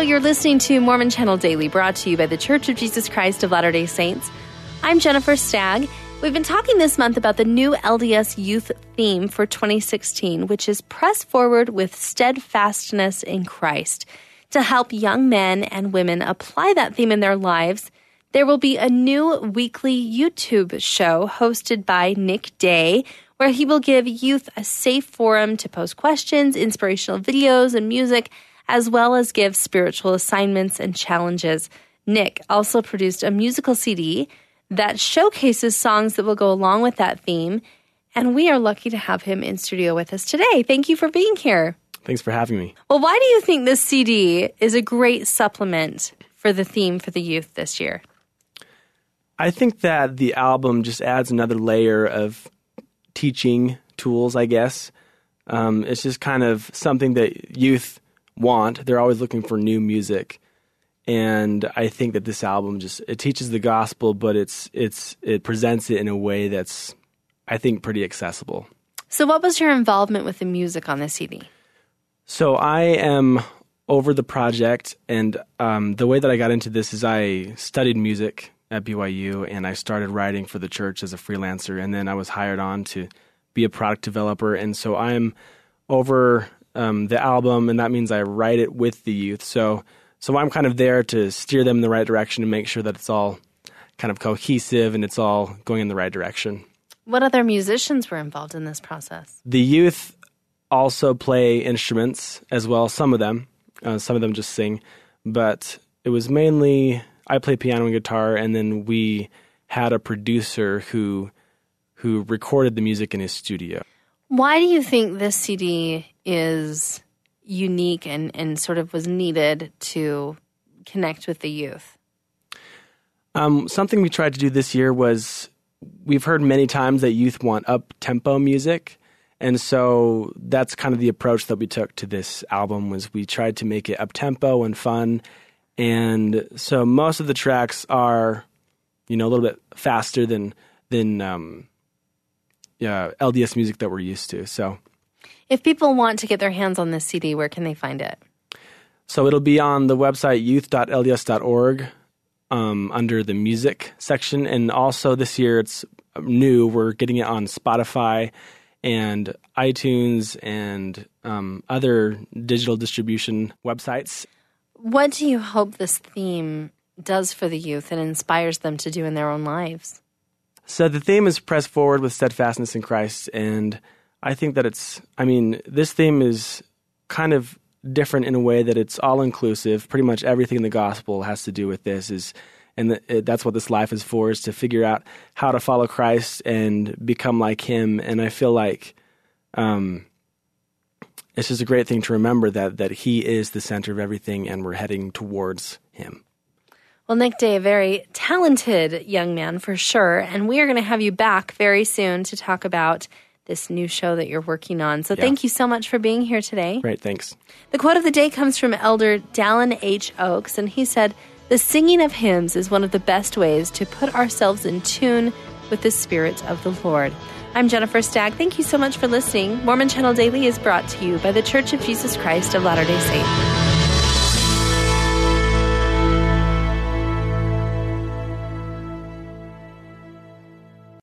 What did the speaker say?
you're listening to Mormon Channel Daily, brought to you by The Church of Jesus Christ of Latter-day Saints. I'm Jennifer Stagg. We've been talking this month about the new LDS youth theme for 2016, which is Press Forward with Steadfastness in Christ. To help young men and women apply that theme in their lives, there will be a new weekly YouTube show hosted by Nick Day, where he will give youth a safe forum to post questions, inspirational videos, and music, as well as give spiritual assignments and challenges. Nick also produced a musical CD that showcases songs that will go along with that theme, and we are lucky to have him in studio with us today. Thank you for being here. Thanks for having me. Well, why do you think this CD is a great supplement for the theme for the youth this year? I think that the album just adds another layer of teaching tools, I guess. It's just kind of something that youth want. They're always looking for new music. And I think that this album it teaches the gospel, but it presents it in a way that's, I think, pretty accessible. So what was your involvement with the music on the CD? So I am over the project, and the way that I got into this is I studied music at BYU, and I started writing for the church as a freelancer, and then I was hired on to be a product developer. And so I'm over the album, and that means I write it with the youth. So I'm kind of there to steer them in the right direction and make sure that it's all kind of cohesive and it's all going in the right direction. What other musicians were involved in this process? The youth also play instruments as well, some of them. Some of them just sing. But it was mainly, I play piano and guitar, and then we had a producer who recorded the music in his studio. Why do you think this CD is unique and sort of was needed to connect with the youth? Something we tried to do this year was, we've heard many times that youth want up-tempo music, and so that's kind of the approach that we took to this album, was we tried to make it up-tempo and fun, and so most of the tracks are, a little bit faster than LDS music that we're used to, so... If people want to get their hands on this CD, where can they find it? So it'll be on the website youth.lds.org under the music section. And also this year it's new. We're getting it on Spotify and iTunes and other digital distribution websites. What do you hope this theme does for the youth and inspires them to do in their own lives? So the theme is Press Forward with Steadfastness in Christ, and I think that this theme is kind of different in a way that it's all-inclusive. Pretty much everything in the gospel has to do with this, that's what this life is for, is to figure out how to follow Christ and become like him. And I feel like it's just a great thing to remember that he is the center of everything and we're heading towards him. Well, Nick Day, a very talented young man for sure, and we are going to have you back very soon to talk about this new show that you're working on. So Thank you so much for being here today. Great, thanks. The quote of the day comes from Elder Dallin H. Oaks, and he said, "The singing of hymns is one of the best ways to put ourselves in tune with the Spirit of the Lord." I'm Jennifer Stagg. Thank you so much for listening. Mormon Channel Daily is brought to you by The Church of Jesus Christ of Latter-day Saints.